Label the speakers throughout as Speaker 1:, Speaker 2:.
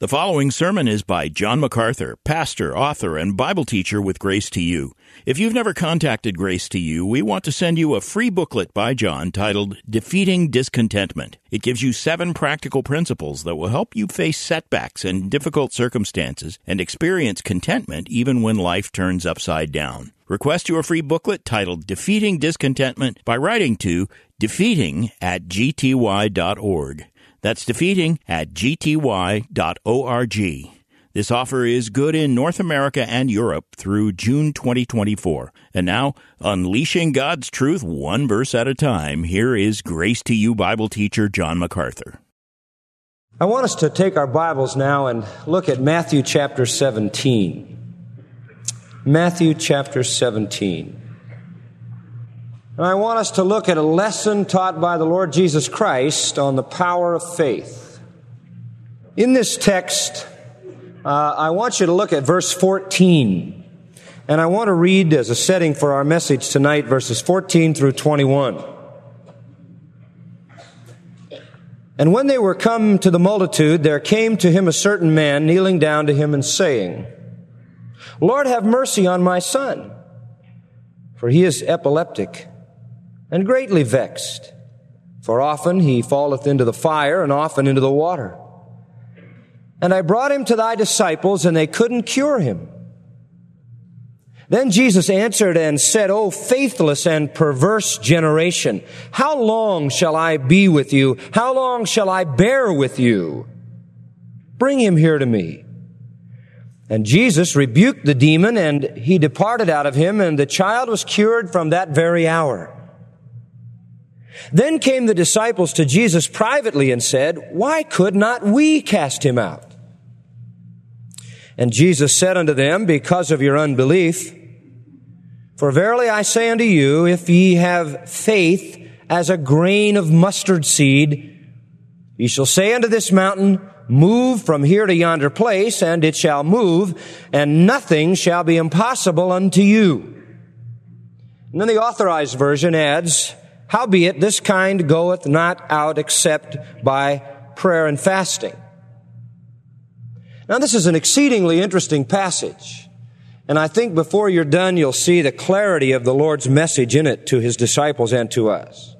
Speaker 1: The following sermon is by John MacArthur, pastor, author, and Bible teacher with Grace to You. If you've never contacted Grace to You, we want to send you a free booklet by John titled Defeating Discontentment. It gives you 7 practical principles that will help you face setbacks and difficult circumstances and experience contentment even when life turns upside down. Request your free booklet titled Defeating Discontentment by writing to defeating@gty.org. That's defeating@gty.org. This offer is good in North America and Europe through June 2024. And now, unleashing God's truth one verse at a time, here is Grace to You Bible teacher John MacArthur.
Speaker 2: I want us to take our Bibles now and look at Matthew chapter 17. Matthew chapter 17. And I want us to look at a lesson taught by the Lord Jesus Christ on the power of faith. In this text, I want you to look at verse 14. And I want to read as a setting for our message tonight, verses 14 through 21. And when they were come to the multitude, there came to him a certain man, kneeling down to him and saying, Lord, have mercy on my son, for he is epileptic and greatly vexed. For often he falleth into the fire and often into the water. And I brought him to thy disciples, and they couldn't cure him. Then Jesus answered and said, O faithless and perverse generation, how long shall I be with you? How long shall I bear with you? Bring him here to me. And Jesus rebuked the demon, and he departed out of him, and the child was cured from that very hour. Then came the disciples to Jesus privately and said, Why could not we cast him out? And Jesus said unto them, Because of your unbelief. For verily I say unto you, if ye have faith as a grain of mustard seed, ye shall say unto this mountain, Move from here to yonder place, and it shall move, and nothing shall be impossible unto you. And then the Authorized Version adds, Howbeit this kind goeth not out except by prayer and fasting. Now this is an exceedingly interesting passage. And I think before you're done, you'll see the clarity of the Lord's message in it to his disciples and to us.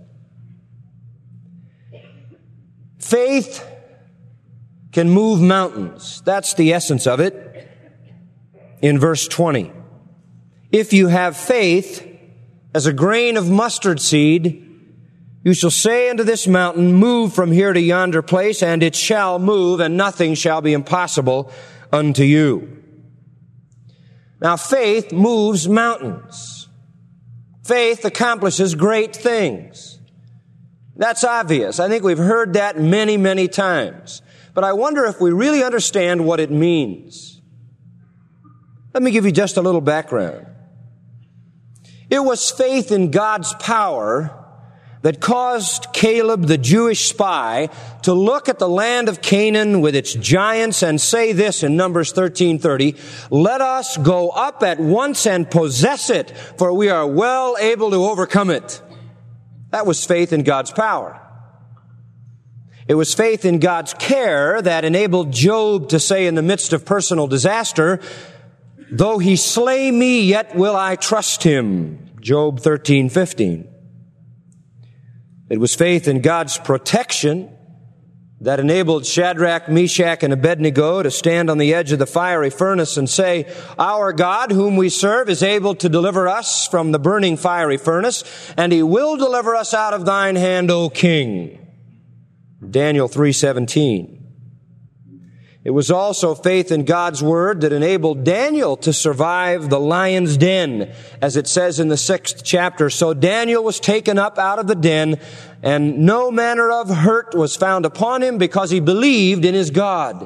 Speaker 2: Faith can move mountains. That's the essence of it in verse 20. If you have faith as a grain of mustard seed, you shall say unto this mountain, Move from here to yonder place, and it shall move, and nothing shall be impossible unto you. Now, faith moves mountains. Faith accomplishes great things. That's obvious. I think we've heard that many, many times. But I wonder if we really understand what it means. Let me give you just a little background. It was faith in God's power that caused Caleb, the Jewish spy, to look at the land of Canaan with its giants and say this in Numbers 13:30, Let us go up at once and possess it, for we are well able to overcome it. That was faith in God's power. It was faith in God's care that enabled Job to say in the midst of personal disaster, Though he slay me, yet will I trust him. Job 13:15. It was faith in God's protection that enabled Shadrach, Meshach, and Abednego to stand on the edge of the fiery furnace and say, Our God, whom we serve, is able to deliver us from the burning fiery furnace, and he will deliver us out of thine hand, O King. Daniel 3:17. It was also faith in God's word that enabled Daniel to survive the lion's den, as it says in the 6th chapter. So Daniel was taken up out of the den, and no manner of hurt was found upon him because he believed in his God.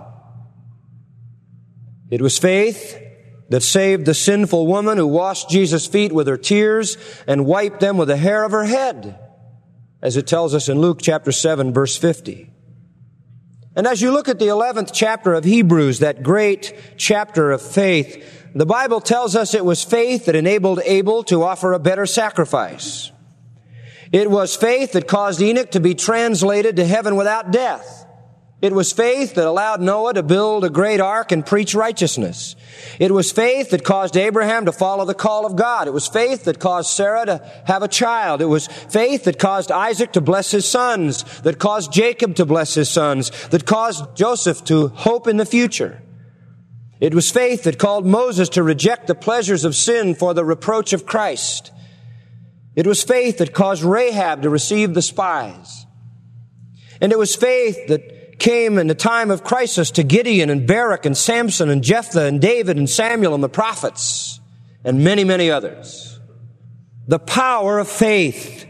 Speaker 2: It was faith that saved the sinful woman who washed Jesus' feet with her tears and wiped them with the hair of her head, as it tells us in Luke chapter 7, verse 50. And as you look at the 11th chapter of Hebrews, that great chapter of faith, the Bible tells us it was faith that enabled Abel to offer a better sacrifice. It was faith that caused Enoch to be translated to heaven without death. It was faith that allowed Noah to build a great ark and preach righteousness. It was faith that caused Abraham to follow the call of God. It was faith that caused Sarah to have a child. It was faith that caused Isaac to bless his sons, that caused Jacob to bless his sons, that caused Joseph to hope in the future. It was faith that called Moses to reject the pleasures of sin for the reproach of Christ. It was faith that caused Rahab to receive the spies. And it was faith that came in the time of crisis to Gideon and Barak and Samson and Jephthah and David and Samuel and the prophets and many, many others. The power of faith.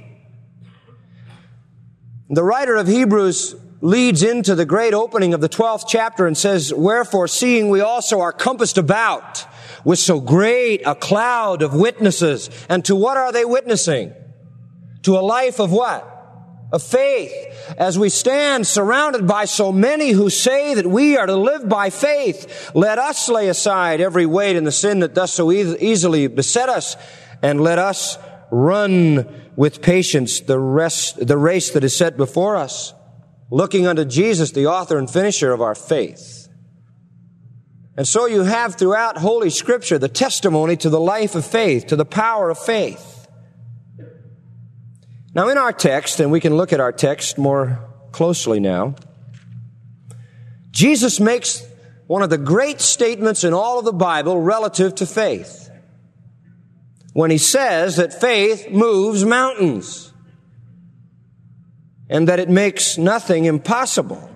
Speaker 2: The writer of Hebrews leads into the great opening of the 12th chapter and says, "Wherefore, seeing we also are compassed about with so great a cloud of witnesses." And to what are they witnessing? To a life of what? Of faith. As we stand surrounded by so many who say that we are to live by faith, let us lay aside every weight and the sin that does so easily beset us, and let us run with patience the race that is set before us, looking unto Jesus, the author and finisher of our faith. And so you have throughout Holy Scripture the testimony to the life of faith, to the power of faith. Now in our text, and we can look at our text more closely now, Jesus makes one of the great statements in all of the Bible relative to faith, when he says that faith moves mountains and that it makes nothing impossible.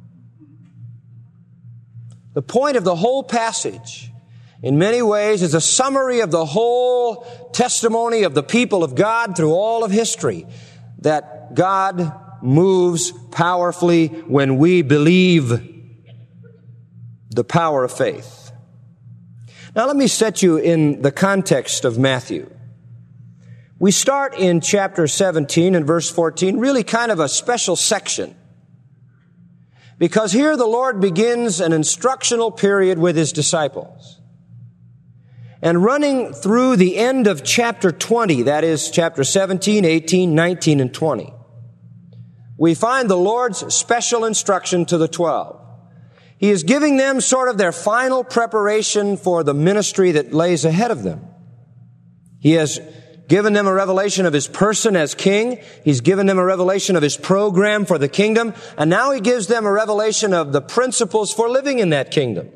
Speaker 2: The point of the whole passage, in many ways, is a summary of the whole testimony of the people of God through all of history, that God moves powerfully when we believe. The power of faith. Now let me set you in the context of Matthew. We start in chapter 17 and verse 14, really kind of a special section, because here the Lord begins an instructional period with his disciples. And running through the end of chapter 20, that is chapter 17, 18, 19, and 20, we find the Lord's special instruction to the 12. He is giving them sort of their final preparation for the ministry that lays ahead of them. He has given them a revelation of his person as king. He's given them a revelation of his program for the kingdom. And now he gives them a revelation of the principles for living in that kingdom.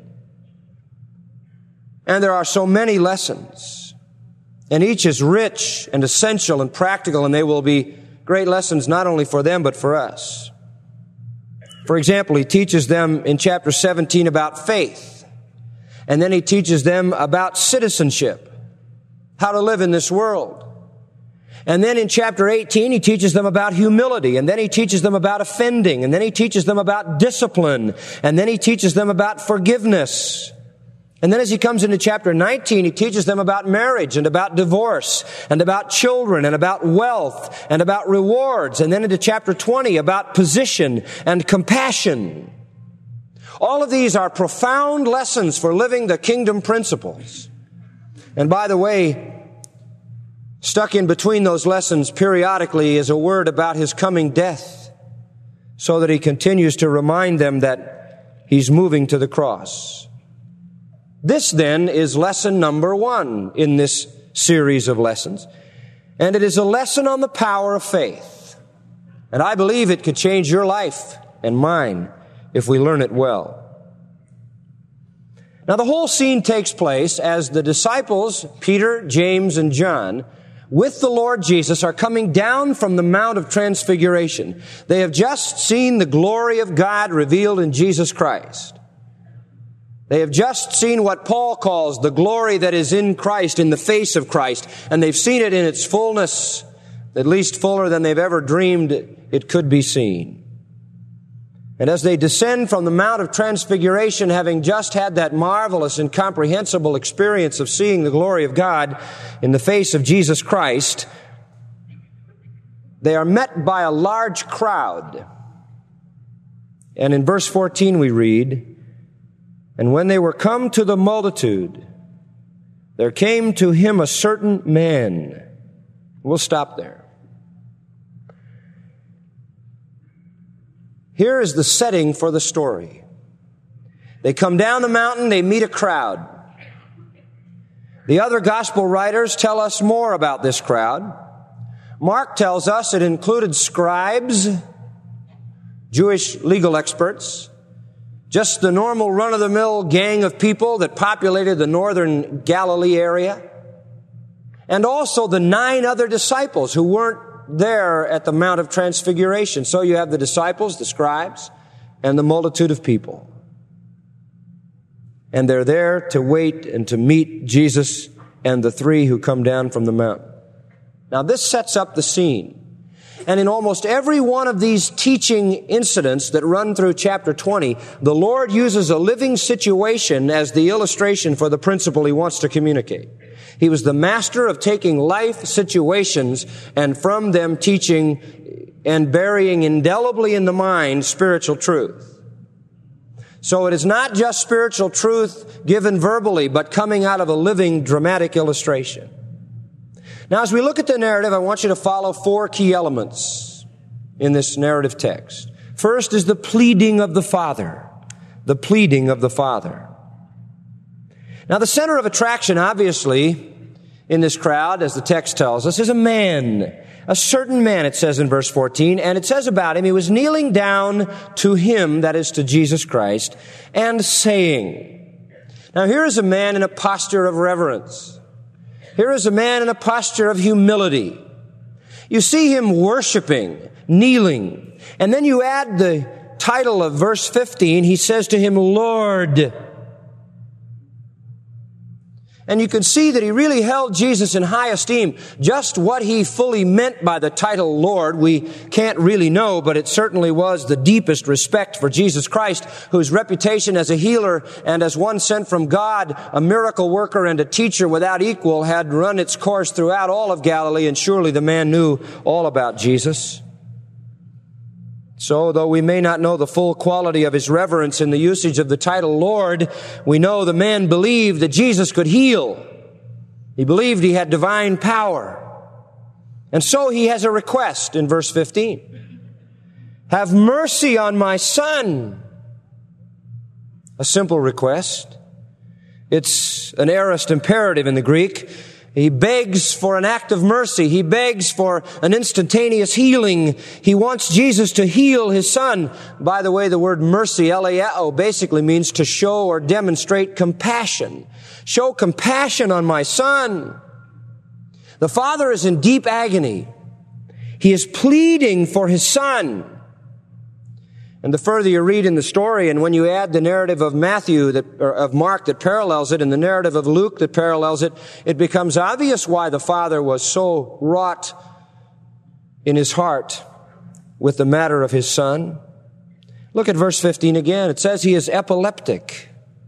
Speaker 2: And there are so many lessons, and each is rich and essential and practical, and they will be great lessons not only for them but for us. For example, he teaches them in chapter 17 about faith, and then he teaches them about citizenship, how to live in this world. And then in chapter 18, he teaches them about humility, and then he teaches them about offending, and then he teaches them about discipline, and then he teaches them about forgiveness. And then as he comes into chapter 19, he teaches them about marriage and about divorce and about children and about wealth and about rewards. And then into chapter 20 about position and compassion. All of these are profound lessons for living the kingdom principles. And by the way, stuck in between those lessons periodically is a word about his coming death, so that he continues to remind them that he's moving to the cross. This then is lesson number 1 in this series of lessons. And it is a lesson on the power of faith. And I believe it could change your life and mine if we learn it well. Now the whole scene takes place as the disciples, Peter, James, and John, with the Lord Jesus, are coming down from the Mount of Transfiguration. They have just seen the glory of God revealed in Jesus Christ. They have just seen what Paul calls the glory that is in Christ, in the face of Christ. And they've seen it in its fullness, at least fuller than they've ever dreamed it could be seen. And as they descend from the Mount of Transfiguration, having just had that marvelous, incomprehensible experience of seeing the glory of God in the face of Jesus Christ, they are met by a large crowd. And in verse 14 we read, "And when they were come to the multitude, there came to him a certain man." We'll stop there. Here is the setting for the story. They come down the mountain, they meet a crowd. The other gospel writers tell us more about this crowd. Mark tells us it included scribes, Jewish legal experts, just the normal run-of-the-mill gang of people that populated the northern Galilee area, and also the 9 other disciples who weren't there at the Mount of Transfiguration. So you have the disciples, the scribes, and the multitude of people. And they're there to wait and to meet Jesus and the 3 who come down from the mountain. Now this sets up the scene. And in almost every one of these teaching incidents that run through chapter 20, the Lord uses a living situation as the illustration for the principle He wants to communicate. He was the master of taking life situations and from them teaching and burying indelibly in the mind spiritual truth. So it is not just spiritual truth given verbally, but coming out of a living, dramatic illustration. Now, as we look at the narrative, I want you to follow 4 key elements in this narrative text. First is the pleading of the Father. The pleading of the Father. Now, the center of attraction, obviously, in this crowd, as the text tells us, is a man. A certain man, it says in verse 14, and it says about him, he was kneeling down to him, that is to Jesus Christ, and saying. Now, here is a man in a posture of reverence. Here is a man in a posture of humility. You see him worshiping, kneeling. And then you add the title of verse 15. He says to him, Lord. And you can see that he really held Jesus in high esteem. Just what he fully meant by the title Lord, we can't really know, but it certainly was the deepest respect for Jesus Christ, whose reputation as a healer and as one sent from God, a miracle worker and a teacher without equal, had run its course throughout all of Galilee, and surely the man knew all about Jesus. So, though we may not know the full quality of his reverence in the usage of the title Lord, we know the man believed that Jesus could heal. He believed he had divine power. And so he has a request in verse 15. Have mercy on my son. A simple request. It's an aorist imperative in the Greek. He begs for an act of mercy. He begs for an instantaneous healing. He wants Jesus to heal his son. By the way, the word mercy, eleo, basically means to show or demonstrate compassion. Show compassion on my son. The father is in deep agony. He is pleading for his son. And the further you read in the story, and when you add the narrative of of Mark that parallels it, and the narrative of Luke that parallels it, it becomes obvious why the father was so wrought in his heart with the matter of his son. Look at verse 15 again. It says he is epileptic.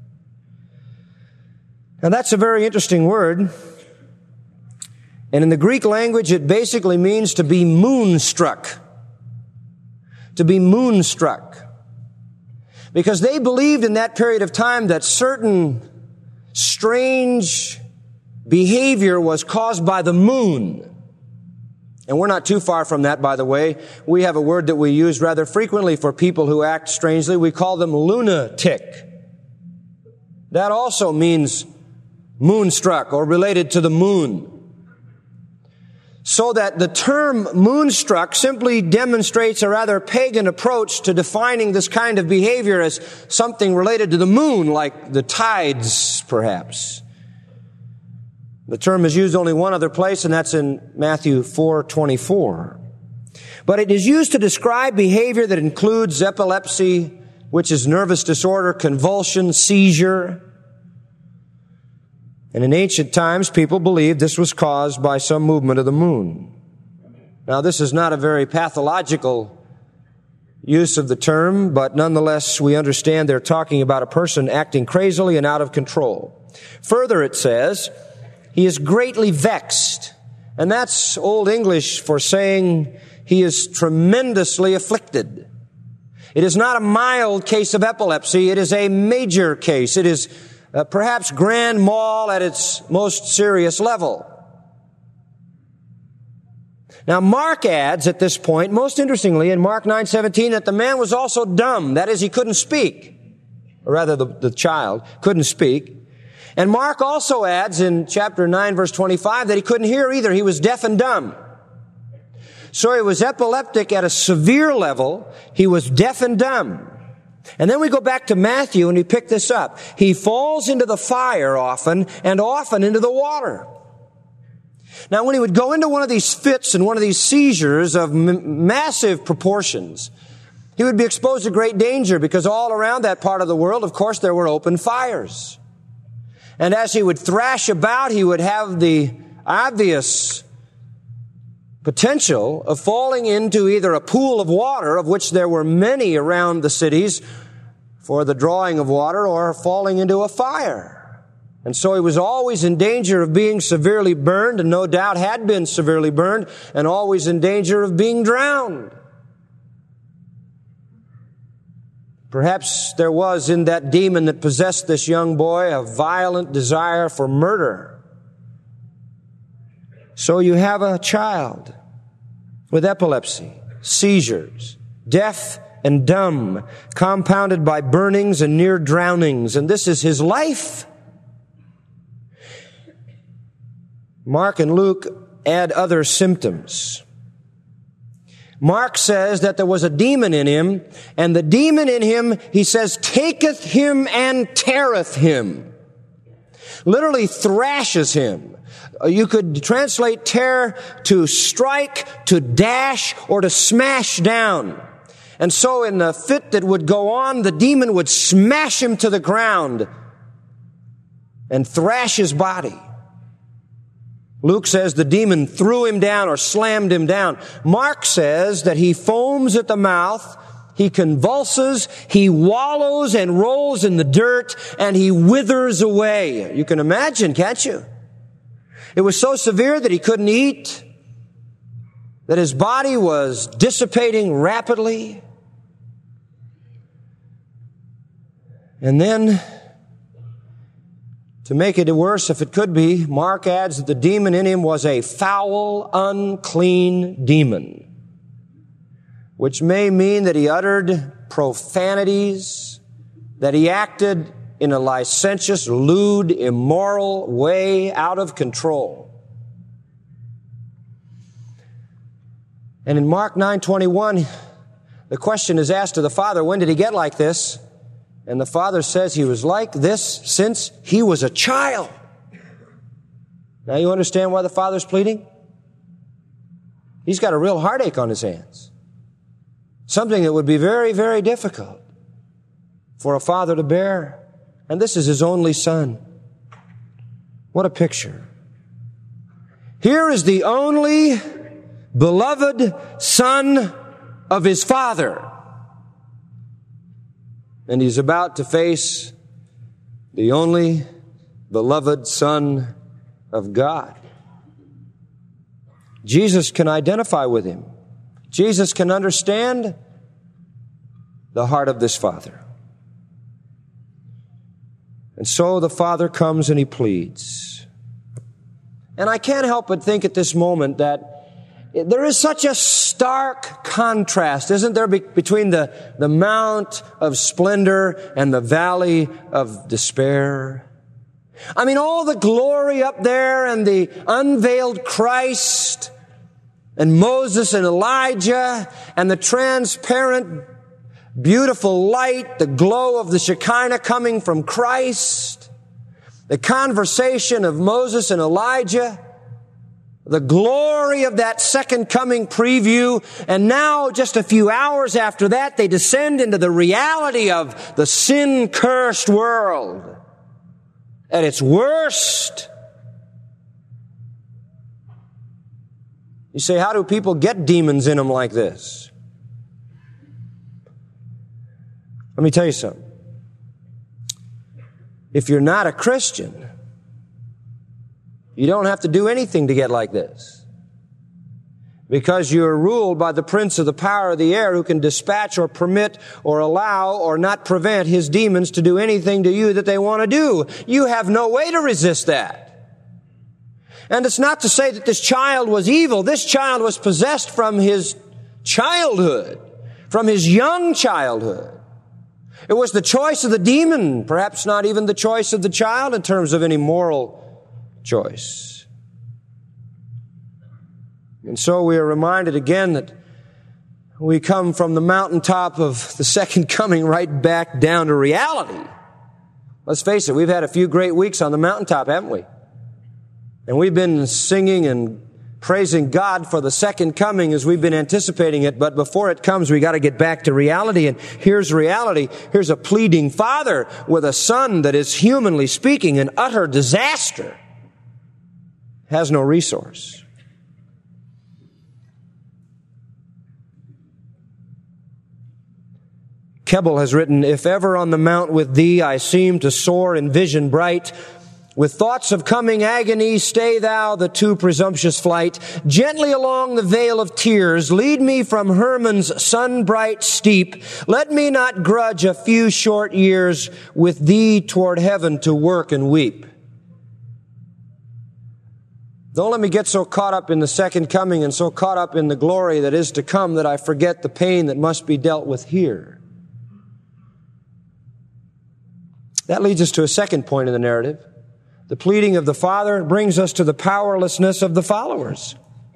Speaker 2: Now that's a very interesting word. And in the Greek language, it basically means to be moonstruck. To be moonstruck. Because they believed in that period of time that certain strange behavior was caused by the moon. And we're not too far from that, by the way. We have a word that we use rather frequently for people who act strangely. We call them lunatic. That also means moonstruck or related to the moon. So that the term moonstruck simply demonstrates a rather pagan approach to defining this kind of behavior as something related to the moon, like the tides, perhaps. The term is used only one other place, and that's in Matthew 4:24. But it is used to describe behavior that includes epilepsy, which is nervous disorder, convulsion, seizure. And in ancient times, people believed this was caused by some movement of the moon. Now, this is not a very pathological use of the term, but nonetheless, we understand they're talking about a person acting crazily and out of control. Further, it says, he is greatly vexed. And that's Old English for saying he is tremendously afflicted. It is not a mild case of epilepsy. It is a major case. It is perhaps grand mal at its most serious level. Now, Mark adds at this point, most interestingly, in Mark 9:17, that the man was also dumb. That is, he couldn't speak. Or rather, the child couldn't speak. And Mark also adds in chapter 9, verse 25, that he couldn't hear either. He was deaf and dumb. So he was epileptic at a severe level. He was deaf and dumb. And then we go back to Matthew and we pick this up. He falls into the fire often and often into the water. Now, when he would go into one of these fits and one of these seizures of massive proportions, he would be exposed to great danger because all around that part of the world, of course, there were open fires. And as he would thrash about, he would have the obvious potential of falling into either a pool of water, of which there were many around the cities for the drawing of water, or falling into a fire. And so he was always in danger of being severely burned, and no doubt had been severely burned, and always in danger of being drowned. Perhaps there was in that demon that possessed this young boy a violent desire for murder. So you have a child with epilepsy, seizures, deaf and dumb, compounded by burnings and near drownings, and this is his life. Mark and Luke add other symptoms. Mark says that there was a demon in him, and the demon in him, he says, taketh him and teareth him. Literally thrashes him. You could translate tear to strike, to dash, or to smash down. And so in the fit that would go on, the demon would smash him to the ground and thrash his body. Luke says the demon threw him down or slammed him down. Mark says that he foams at the mouth, he convulses, he wallows and rolls in the dirt, and he withers away. You can imagine, can't you? It was so severe that he couldn't eat, that his body was dissipating rapidly. And then, to make it worse, if it could be, Mark adds that the demon in him was a foul, unclean demon, which may mean that he uttered profanities, that he acted in a licentious, lewd, immoral way, out of control. And in Mark 9:21, the question is asked to the father, when did he get like this? And the father says he was like this since he was a child. Now you understand why the father's pleading? He's got a real heartache on his hands. Something that would be very, very difficult for a father to bear. And this is his only son. What a picture. Here is the only beloved son of his father. And he's about to face the only beloved Son of God. Jesus can identify with him. Jesus can understand the heart of this father. And so the father comes and he pleads. And I can't help but think at this moment that there is such a stark contrast, isn't there, between the mount of splendor and the valley of despair? I mean, all the glory up there and the unveiled Christ and Moses and Elijah and the transparent, beautiful light, the glow of the Shekinah coming from Christ, the conversation of Moses and Elijah, the glory of that second coming preview, and now just a few hours after that, they descend into the reality of the sin-cursed world at its worst. You say, how do people get demons in them like this? Let me tell you something. If you're not a Christian, you don't have to do anything to get like this, because you're ruled by the prince of the power of the air, who can dispatch or permit or allow or not prevent his demons to do anything to you that they want to do. You have no way to resist that. And it's not to say that this child was evil. This child was possessed from his childhood, from his young childhood. It was the choice of the demon, perhaps not even the choice of the child in terms of any moral choice. And so we are reminded again that we come from the mountaintop of the second coming right back down to reality. Let's face it, we've had a few great weeks on the mountaintop, haven't we? And we've been singing and praising God for the second coming as we've been anticipating it. But before it comes, we got to get back to reality. And here's reality. Here's a pleading father with a son that is, humanly speaking, an utter disaster. Has no resource. Keble has written, "If ever on the mount with thee I seem to soar in vision bright, with thoughts of coming agony, stay thou the too presumptuous flight. Gently along the vale of tears, lead me from Hermon's sun-bright steep. Let me not grudge a few short years with thee toward heaven to work and weep." Don't let me get so caught up in the second coming and so caught up in the glory that is to come that I forget the pain that must be dealt with here. That leads us to a second point in the narrative. The pleading of the Father brings us to the powerlessness of the followers.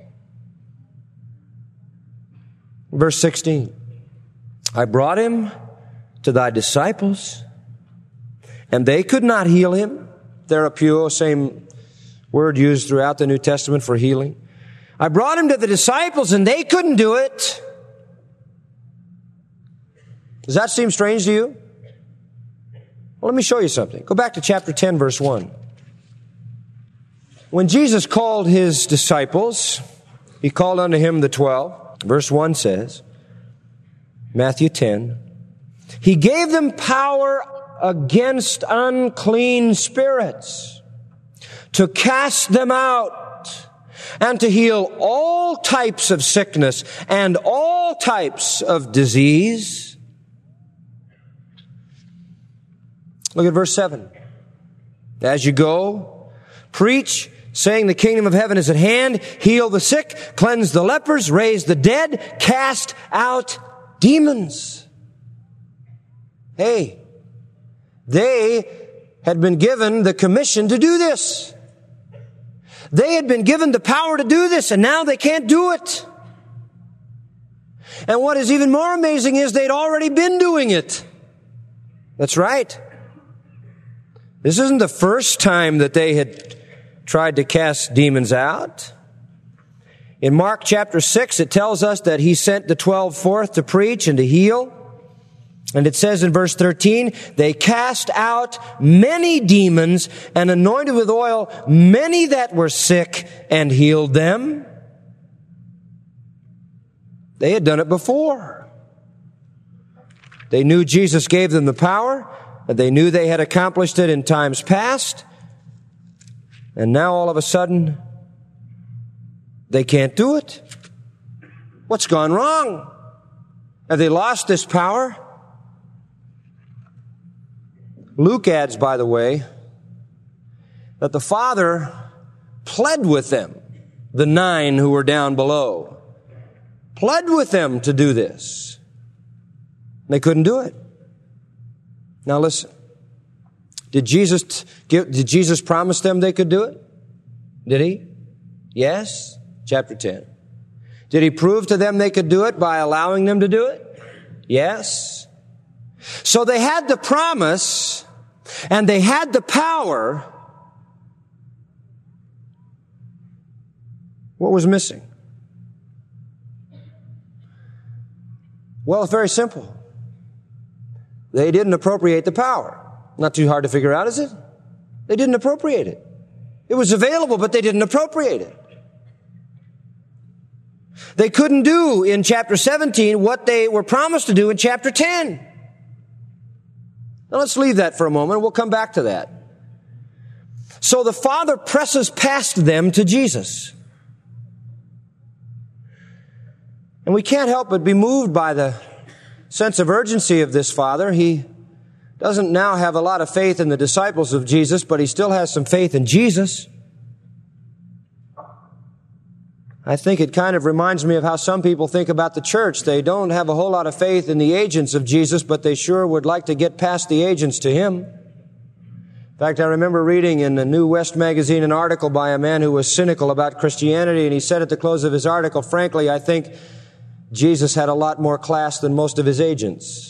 Speaker 2: Verse 16. "I brought him to thy disciples, and they could not heal him." Therapeuo, same word used throughout the New Testament for healing. "I brought him to the disciples, and they couldn't do it." Does that seem strange to you? Well, let me show you something. Go back to chapter 10, verse 1. When Jesus called his disciples, he called unto him the 12. Verse 1 says, Matthew 10, "He gave them power against unclean spirits, to cast them out, and to heal all types of sickness and all types of disease." Look at verse 7. "As you go, preach, saying the kingdom of heaven is at hand, heal the sick, cleanse the lepers, raise the dead, cast out demons." Hey, they had been given the commission to do this. They had been given the power to do this, and now they can't do it. And what is even more amazing is they'd already been doing it. That's right. This isn't the first time that they had tried to cast demons out. In Mark chapter 6, it tells us that he sent the 12 forth to preach and to heal. And it says in verse 13, "They cast out many demons and anointed with oil many that were sick and healed them." They had done it before. They knew Jesus gave them the power, and they knew they had accomplished it in times past. And now all of a sudden, they can't do it. What's gone wrong? Have they lost this power? Luke adds, by the way, that the Father pled with them, the 9 who were down below. Pled with them to do this. They couldn't do it. Now listen. Did Jesus promise them they could do it? Did he? Yes. Chapter 10. Did he prove to them they could do it by allowing them to do it? Yes. So they had the promise and they had the power. What was missing? Well, it's very simple. They didn't appropriate the power. Not too hard to figure out, is it? They didn't appropriate it. It was available, but they didn't appropriate it. They couldn't do in chapter 17 what they were promised to do in chapter 10. Now let's leave that for a moment. We'll come back to that. So the Father presses past them to Jesus. And we can't help but be moved by the sense of urgency of this Father. He doesn't now have a lot of faith in the disciples of Jesus, but he still has some faith in Jesus. I think it kind of reminds me of how some people think about the church. They don't have a whole lot of faith in the agents of Jesus, but they sure would like to get past the agents to Him. In fact, I remember reading in the New West magazine an article by a man who was cynical about Christianity, and he said at the close of his article, frankly, I think Jesus had a lot more class than most of His agents.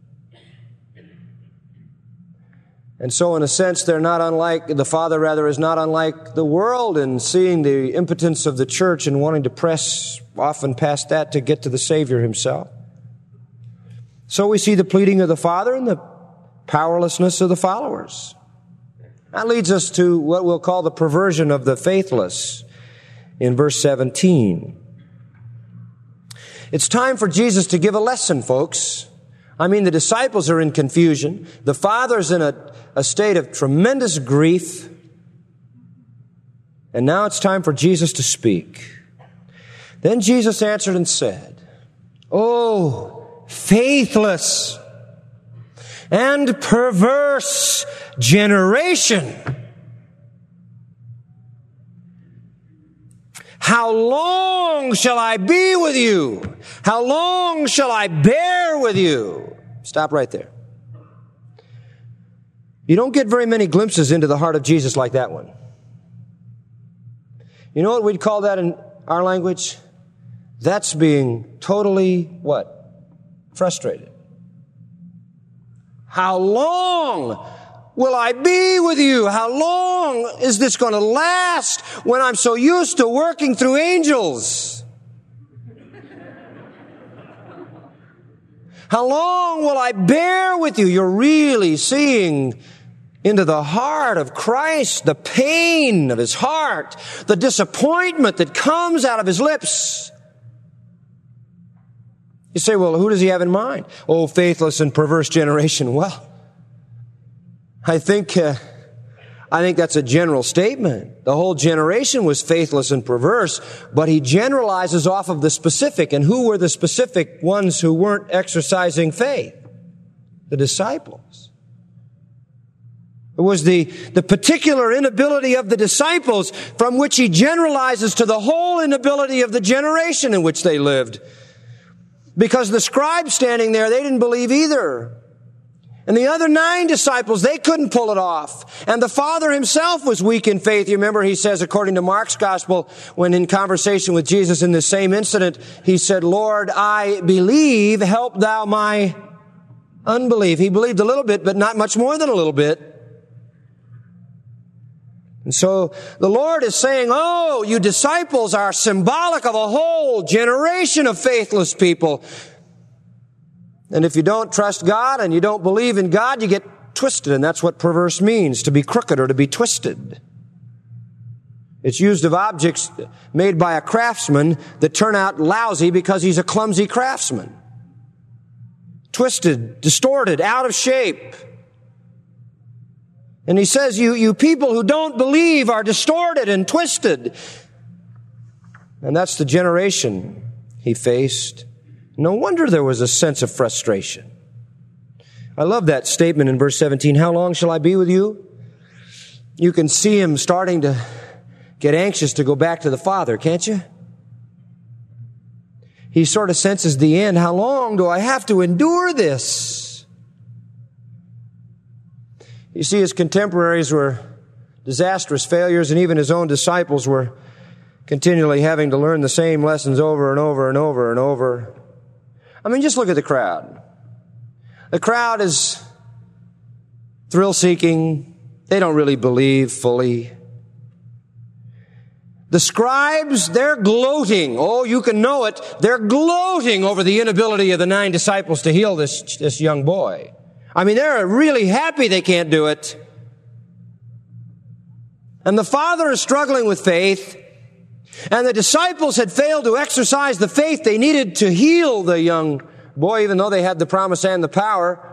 Speaker 2: And so in a sense, the Father is not unlike the world in seeing the impotence of the church and wanting to press often past that to get to the Savior Himself. So we see the pleading of the Father and the powerlessness of the followers. That leads us to what we'll call the perversion of the faithless in verse 17. It's time for Jesus to give a lesson, folks. I mean, the disciples are in confusion. The Father's in a state of tremendous grief. And now it's time for Jesus to speak. Then Jesus answered and said, "Oh, faithless and perverse generation! How long shall I be with you? How long shall I bear with you?" Stop right there. You don't get very many glimpses into the heart of Jesus like that one. You know what we'd call that in our language? That's being totally, what? Frustrated. How long will I be with you? How long is this going to last when I'm so used to working through angels? How long will I bear with you? You're really seeing into the heart of Christ, the pain of His heart, the disappointment that comes out of His lips. You say, well, who does He have in mind? Oh, faithless and perverse generation. Well, I think that's a general statement. The whole generation was faithless and perverse, but He generalizes off of the specific. And who were the specific ones who weren't exercising faith? The disciples. It was the particular inability of the disciples from which He generalizes to the whole inability of the generation in which they lived. Because the scribes standing there, they didn't believe either. And the other 9 disciples, they couldn't pull it off. And the Father Himself was weak in faith. You remember He says, according to Mark's Gospel, when in conversation with Jesus in this same incident, He said, "Lord, I believe, help Thou my unbelief." He believed a little bit, but not much more than a little bit. And so the Lord is saying, oh, you disciples are symbolic of a whole generation of faithless people. And if you don't trust God and you don't believe in God, you get twisted. And that's what perverse means, to be crooked or to be twisted. It's used of objects made by a craftsman that turn out lousy because he's a clumsy craftsman. Twisted, distorted, out of shape. And He says, you people who don't believe are distorted and twisted. And that's the generation He faced. No wonder there was a sense of frustration. I love that statement in verse 17. How long shall I be with you? You can see him starting to get anxious to go back to the Father, can't you? He sort of senses the end. How long do I have to endure this? You see, his contemporaries were disastrous failures, and even his own disciples were continually having to learn the same lessons over and over and over and over. I mean, just look at the crowd. The crowd is thrill-seeking. They don't really believe fully. The scribes, they're gloating. Oh, you can know it. They're gloating over the inability of the 9 disciples to heal this young boy. I mean, they're really happy they can't do it. And the Father is struggling with faith. And the disciples had failed to exercise the faith they needed to heal the young boy, even though they had the promise and the power.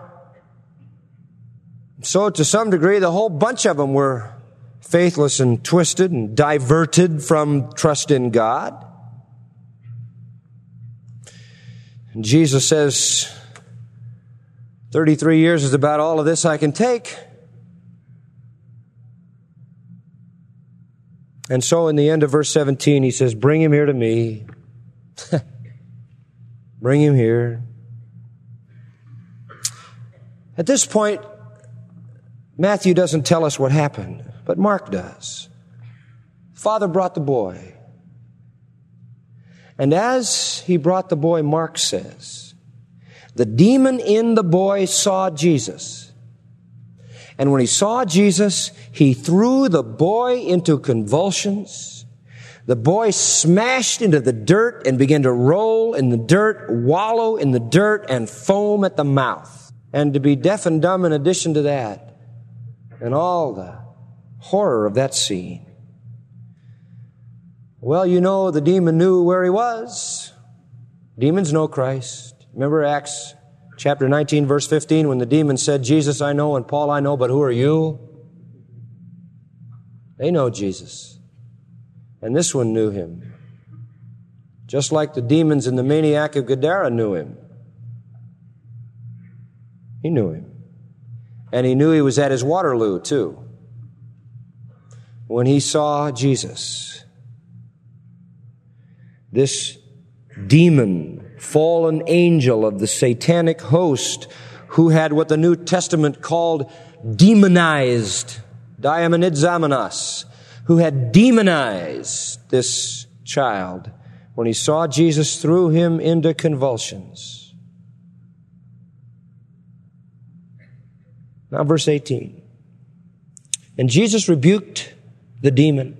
Speaker 2: So to some degree, the whole bunch of them were faithless and twisted and diverted from trust in God. And Jesus says, 33 years is about all of this I can take. And so in the end of verse 17, he says, bring him here to me. Bring him here. At this point, Matthew doesn't tell us what happened, but Mark does. Father brought the boy. And as he brought the boy, Mark says, the demon in the boy saw Jesus. And when he saw Jesus, he threw the boy into convulsions. The boy smashed into the dirt and began to roll in the dirt, wallow in the dirt, and foam at the mouth. And to be deaf and dumb in addition to that, and all the horror of that scene. Well, you know, the demon knew where he was. Demons know Christ. Remember Acts chapter 19, verse 15, when the demon said, Jesus I know and Paul I know, but who are you? They know Jesus. And this one knew him. Just like the demons and the maniac of Gadara knew him. He knew him. And he knew he was at his Waterloo, too. When he saw Jesus, this demon, fallen angel of the satanic host, who had what the New Testament called demonized, diamonidzamonos, who had demonized this child, when he saw Jesus, threw him into convulsions. Now verse 18. And Jesus rebuked the demon,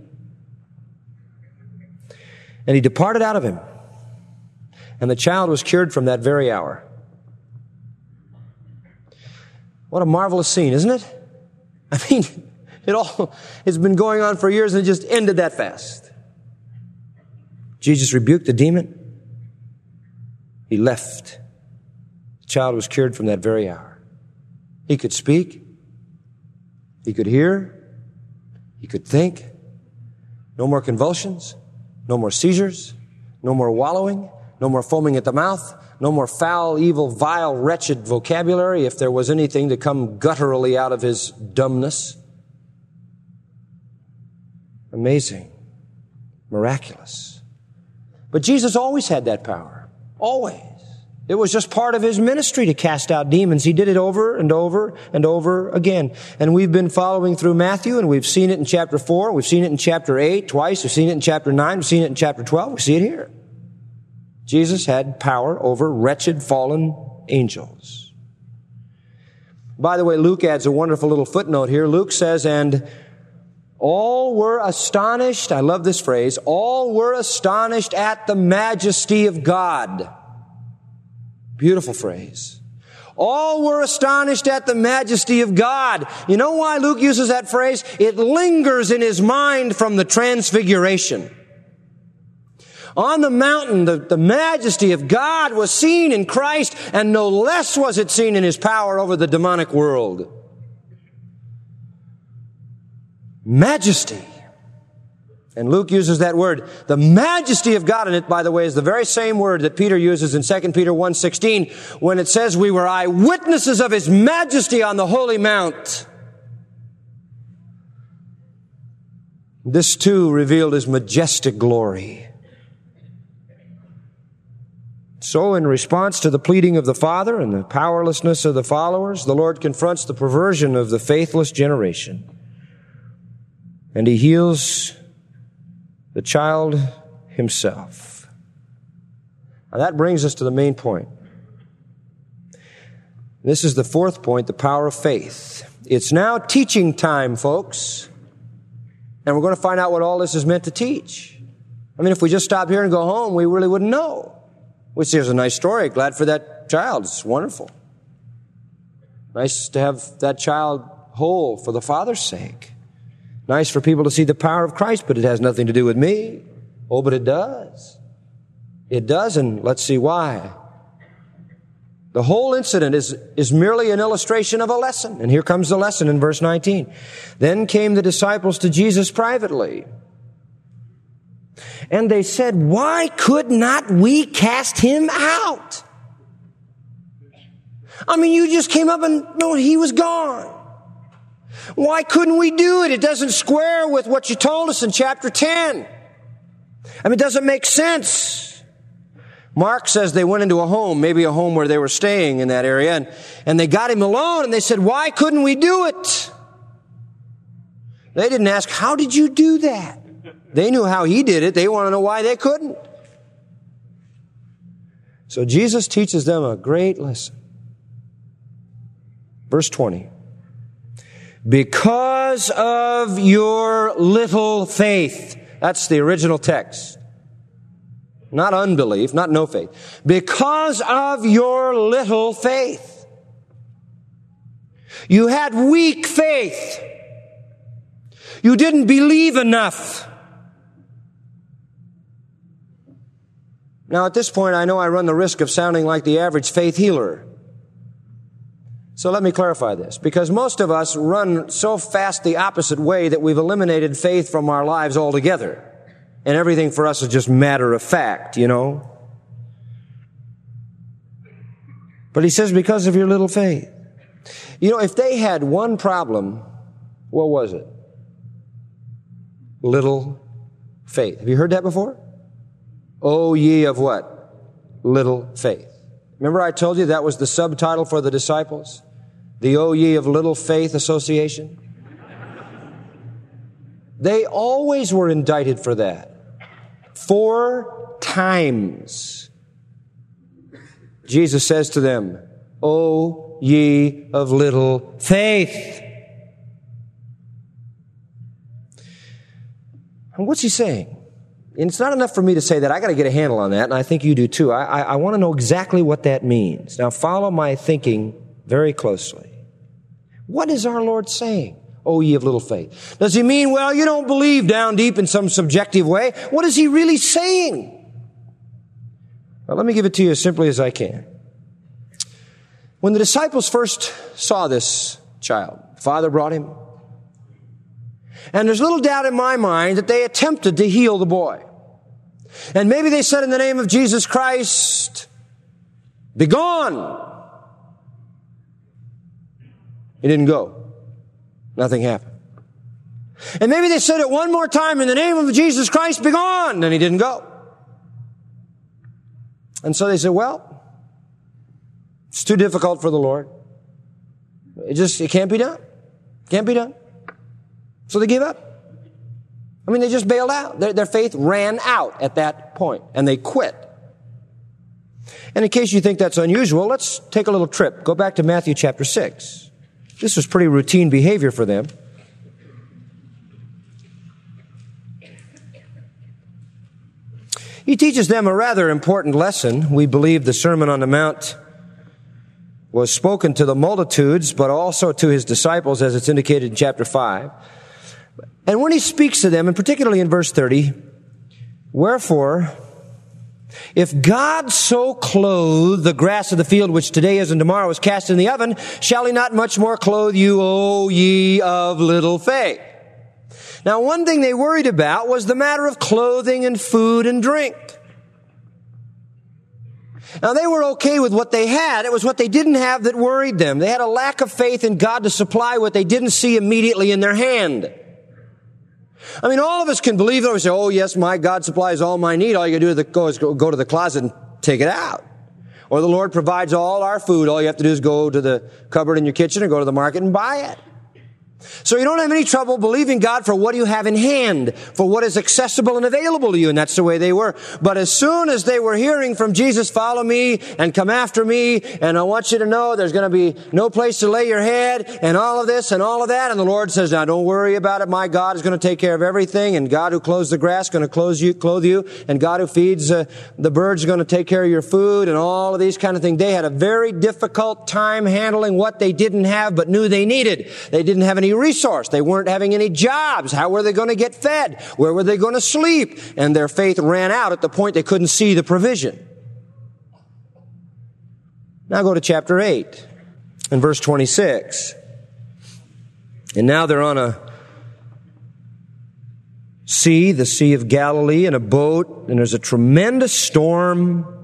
Speaker 2: and he departed out of him. And the child was cured from that very hour. What a marvelous scene, isn't it? I mean, it's been going on for years and it just ended that fast. Jesus rebuked the demon. He left. The child was cured from that very hour. He could speak. He could hear. He could think. No more convulsions. No more seizures. No more wallowing. No more foaming at the mouth. No more foul, evil, vile, wretched vocabulary, if there was anything to come gutturally out of his dumbness. Amazing. Miraculous. But Jesus always had that power. Always. It was just part of his ministry to cast out demons. He did it over and over and over again. And we've been following through Matthew, and we've seen it in chapter 4. We've seen it in chapter 8 twice. We've seen it in chapter 9. We've seen it in chapter 12. We see it here. Jesus had power over wretched, fallen angels. By the way, Luke adds a wonderful little footnote here. Luke says, and all were astonished. I love this phrase. All were astonished at the majesty of God. Beautiful phrase. All were astonished at the majesty of God. You know why Luke uses that phrase? It lingers in his mind from the transfiguration. On the mountain, the majesty of God was seen in Christ, and no less was it seen in his power over the demonic world. Majesty. And Luke uses that word, the majesty of God, and it, by the way, is the very same word that Peter uses in 2 Peter 1:16 when it says we were eyewitnesses of his majesty on the holy mount. This too revealed his majestic glory. So in response to the pleading of the Father and the powerlessness of the followers, the Lord confronts the perversion of the faithless generation. And he heals the child himself. Now that brings us to the main point. This is the fourth point, the power of faith. It's now teaching time, folks. And we're going to find out what all this is meant to teach. I mean, if we just stop here and go home, we really wouldn't know. We see there's a nice story. Glad for that child. It's wonderful. Nice to have that child whole for the Father's sake. Nice for people to see the power of Christ, but it has nothing to do with me. Oh, but it does. It does, and let's see why. The whole incident is merely an illustration of a lesson. And here comes the lesson in verse 19. Then came the disciples to Jesus privately. And they said, why could not we cast him out? I mean, you just came up and no, he was gone. Why couldn't we do it? It doesn't square with what you told us in chapter 10. I mean, it doesn't make sense. Mark says they went into a home, maybe a home where they were staying in that area, and they got him alone, and they said, why couldn't we do it? They didn't ask, how did you do that? They knew how he did it. They want to know why they couldn't. So Jesus teaches them a great lesson. Verse 20. Because of your little faith. That's the original text. Not unbelief, not no faith. Because of your little faith. You had weak faith. You didn't believe enough. Now, at this point, I know I run the risk of sounding like the average faith healer. So let me clarify this. Because most of us run so fast the opposite way that we've eliminated faith from our lives altogether. And everything for us is just matter of fact, you know. But he says, because of your little faith. You know, if they had one problem, what was it? Little faith. Have you heard that before? O ye of what? Little faith. Remember I told you that was the subtitle for the disciples? The O ye of little faith association? They always were indicted for that. 4 times. Jesus says to them, O ye of little faith. And what's he saying? And it's not enough for me to say that. I got to get a handle on that, and I think you do too. I want to know exactly what that means. Now follow my thinking very closely. What is our Lord saying? O ye of little faith. Does he mean, well, you don't believe down deep in some subjective way? What is he really saying? Well, let me give it to you as simply as I can. When the disciples first saw this child, the Father brought him. And there's little doubt in my mind that they attempted to heal the boy. And maybe they said, in the name of Jesus Christ, be gone. He didn't go. Nothing happened. And maybe they said it one more time, in the name of Jesus Christ, be gone. And he didn't go. And so they said, well, it's too difficult for the Lord. It can't be done. Can't be done. So they gave up. I mean, they just bailed out. Their faith ran out at that point, and they quit. And in case you think that's unusual, let's take a little trip. Go back to Matthew chapter 6. This was pretty routine behavior for them. He teaches them a rather important lesson. We believe the Sermon on the Mount was spoken to the multitudes, but also to his disciples, as it's indicated in chapter 5. And when he speaks to them, and particularly in verse 30, wherefore, if God so clothe the grass of the field, which today is and tomorrow is cast in the oven, shall he not much more clothe you, O ye of little faith? Now, one thing they worried about was the matter of clothing and food and drink. Now, they were okay with what they had. It was what they didn't have that worried them. They had a lack of faith in God to supply what they didn't see immediately in their hand. I mean, all of us can believe it. We say, oh, yes, my God supplies all my need. All you got to do is go to the closet and take it out. Or the Lord provides all our food. All you have to do is go to the cupboard in your kitchen or go to the market and buy it. So you don't have any trouble believing God for what you have in hand, for what is accessible and available to you, and that's the way they were. But as soon as they were hearing from Jesus, follow me and come after me, and I want you to know there's going to be no place to lay your head, and all of this and all of that, and the Lord says, now don't worry about it, my God is going to take care of everything, and God who clothes the grass is going to clothe you, and God who feeds the birds is going to take care of your food, and all of these kind of things. They had a very difficult time handling what they didn't have but knew they needed. They didn't have any resource. They weren't having any jobs. How were they going to get fed? Where were they going to sleep? And their faith ran out at the point they couldn't see the provision. Now go to chapter 8 and verse 26. And now they're on a sea, the Sea of Galilee, in a boat, and there's a tremendous storm.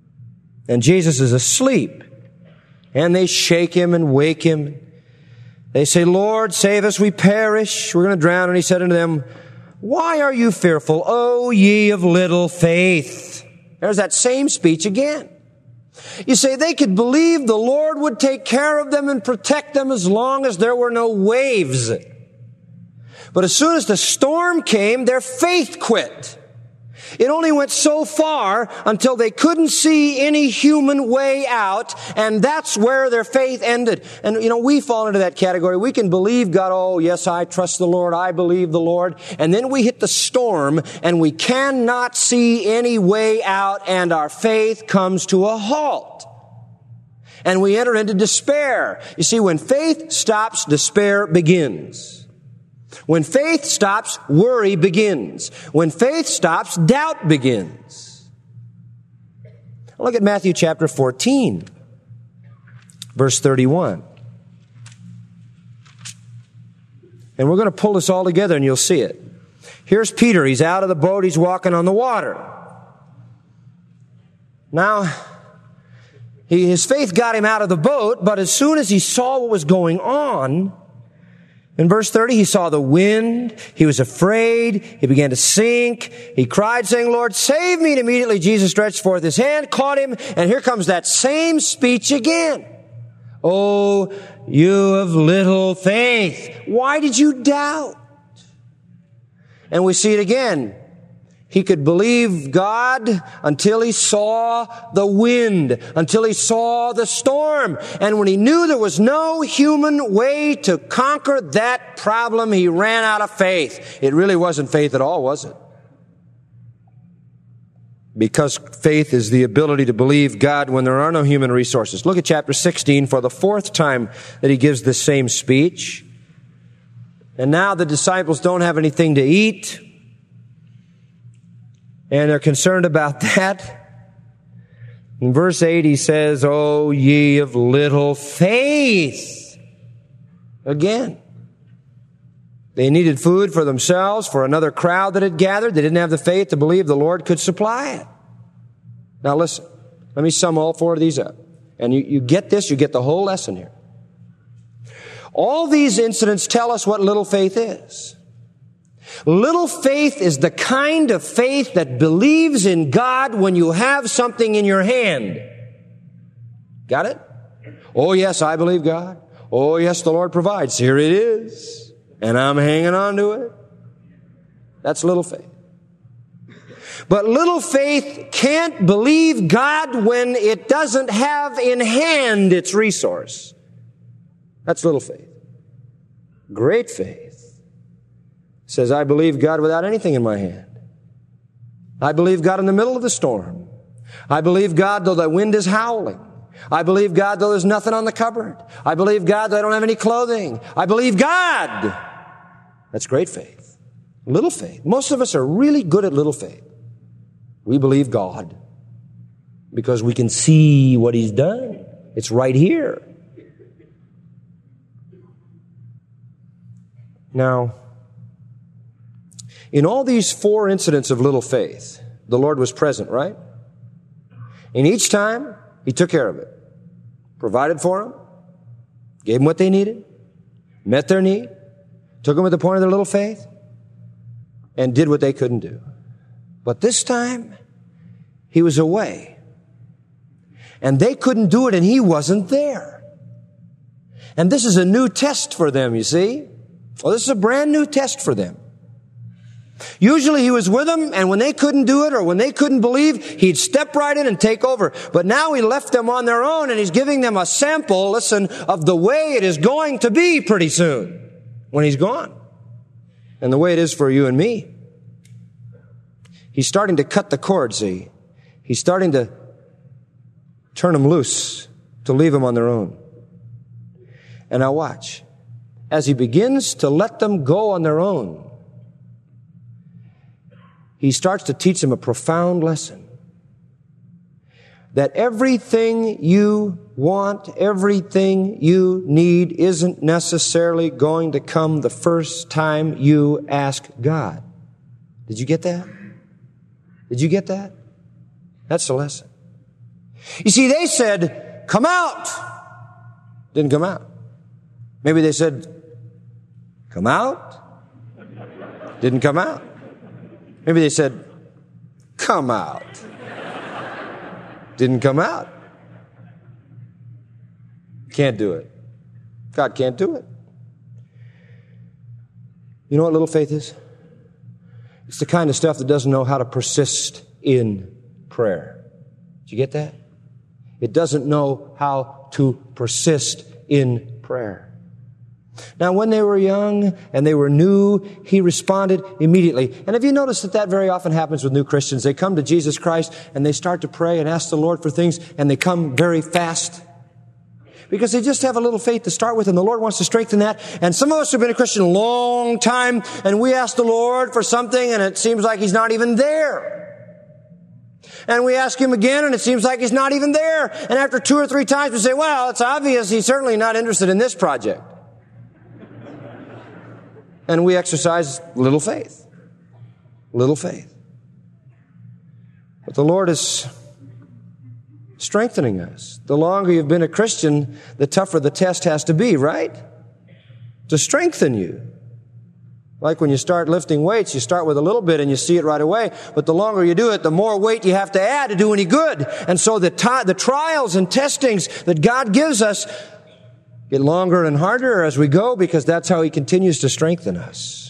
Speaker 2: And Jesus is asleep. And they shake him and wake him. They say, Lord, save us, we perish, we're going to drown. And he said unto them, why are you fearful, O ye of little faith? There's that same speech again. You say they could believe the Lord would take care of them and protect them as long as there were no waves. But as soon as the storm came, their faith quit. It only went so far until they couldn't see any human way out, and that's where their faith ended. And, we fall into that category. We can believe God, oh, yes, I trust the Lord, I believe the Lord, and then we hit the storm, and we cannot see any way out, and our faith comes to a halt. And we enter into despair. You see, when faith stops, despair begins. When faith stops, worry begins. When faith stops, doubt begins. Look at Matthew chapter 14, verse 31. And we're going to pull this all together and you'll see it. Here's Peter. He's out of the boat. He's walking on the water. Now, his faith got him out of the boat, but as soon as he saw what was going on, in verse 30, he saw the wind. He was afraid. He began to sink. He cried, saying, Lord, save me. And immediately Jesus stretched forth his hand, caught him, and here comes that same speech again. Oh, you of little faith. Why did you doubt? And we see it again. He could believe God until he saw the wind, until he saw the storm. And when he knew there was no human way to conquer that problem, he ran out of faith. It really wasn't faith at all, was it? Because faith is the ability to believe God when there are no human resources. Look at chapter 16 for the fourth time that he gives this same speech. And now the disciples don't have anything to eat. And they're concerned about that. In verse 8 he says, oh, ye of little faith. Again. They needed food for themselves, for another crowd that had gathered. They didn't have the faith to believe the Lord could supply it. Now listen, let me sum all four of these up. And you get this, you get the whole lesson here. All these incidents tell us what little faith is. Little faith is the kind of faith that believes in God when you have something in your hand. Got it? Oh, yes, I believe God. Oh, yes, the Lord provides. Here it is. And I'm hanging on to it. That's little faith. But little faith can't believe God when it doesn't have in hand its resource. That's little faith. Great faith says, I believe God without anything in my hand. I believe God in the middle of the storm. I believe God though the wind is howling. I believe God though there's nothing on the cupboard. I believe God though I don't have any clothing. I believe God. That's great faith. Little faith. Most of us are really good at little faith. We believe God because we can see what He's done. It's right here. Now, in all these four incidents of little faith, the Lord was present, right? And each time, He took care of it. Provided for them, gave them what they needed, met their need, took them at the point of their little faith, and did what they couldn't do. But this time, He was away. And they couldn't do it, and He wasn't there. And this is a new test for them, you see. Well, this is a brand new test for them. Usually He was with them, and when they couldn't do it or when they couldn't believe, He'd step right in and take over. But now He left them on their own, and He's giving them a sample, listen, of the way it is going to be pretty soon when He's gone. And the way it is for you and me. He's starting to cut the cord, see. He's starting to turn them loose, to leave them on their own. And now watch. As He begins to let them go on their own, He starts to teach them a profound lesson. That everything you want, everything you need isn't necessarily going to come the first time you ask God. Did you get that? Did you get that? That's the lesson. You see, they said, come out. Didn't come out. Maybe they said, come out. Didn't come out. Maybe they said, come out. Didn't come out. Can't do it. God can't do it. You know what little faith is? It's the kind of stuff that doesn't know how to persist in prayer. Did you get that? It doesn't know how to persist in prayer. Now, when they were young and they were new, he responded immediately. And have you noticed that that very often happens with new Christians? They come to Jesus Christ and they start to pray and ask the Lord for things, and they come very fast. Because they just have a little faith to start with, and the Lord wants to strengthen that. And some of us have been a Christian a long time, and we ask the Lord for something, and it seems like He's not even there. And we ask Him again, and it seems like He's not even there. And after 2 or 3 times, we say, well, it's obvious He's certainly not interested in this project. And we exercise little faith. Little faith. But the Lord is strengthening us. The longer you've been a Christian, the tougher the test has to be, right? To strengthen you. Like when you start lifting weights, you start with a little bit and you see it right away. But the longer you do it, the more weight you have to add to do any good. And so the trials and testings that God gives us get longer and harder as we go, because that's how He continues to strengthen us.